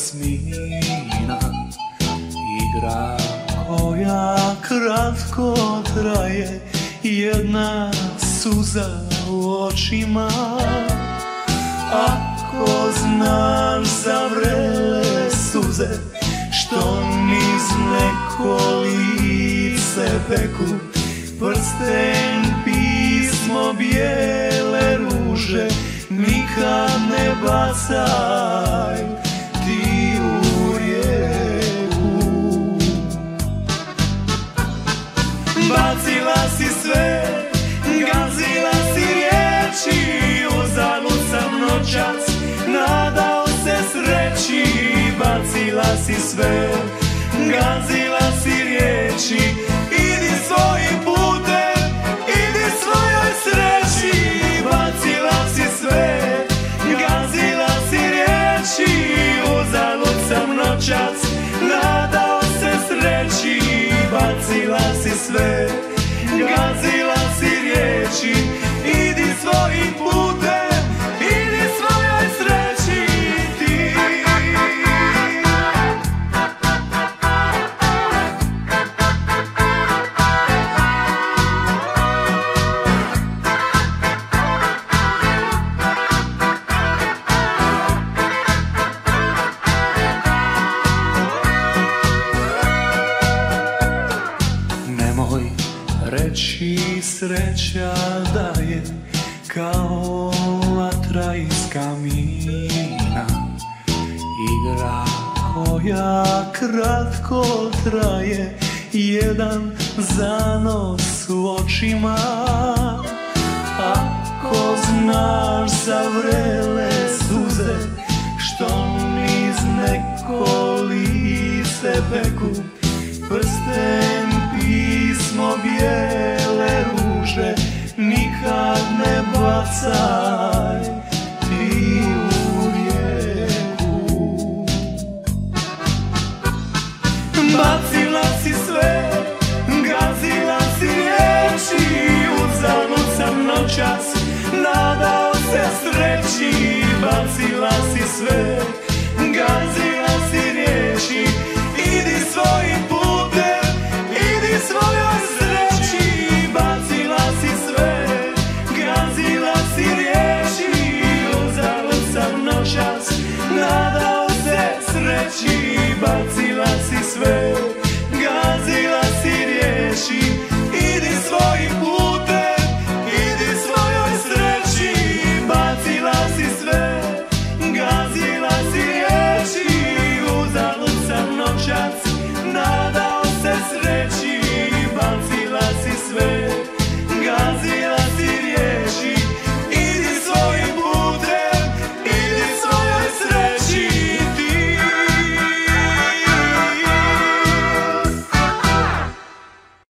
jasmina, igra koja kratko traje, jedna suza u očima. Ako znaš za vrele suze što niz neko lice peku, prsten, pismo, bijele ruže nikad ne bacaj ti u rijeku. Bacila si sve, gazila si riječi, uzalud sam noćas nadao se sreći. Bacila si sve, gazila si riječi, idi svojim putem, idi svojoj sreći. Bacila si sve, gazila si riječi, uzalud sam noćas nadao se sreći. Bacila si sve, gazila si riječi, idi svojim putem, idi svojoj sreći ti. Nemoj reći sreća da je kao vatra iz kamina, igra koja kratko traje, jedan zanos u očima. Ako znaš za vrele suze što niz neko lice peku, prsten, pismo, bijele ruže nikad ne bacaj ti u rijeku. Bacila si sve, gazila si riječi, uzalud sam noćas nadao se sreći. Bacila si sve, gazila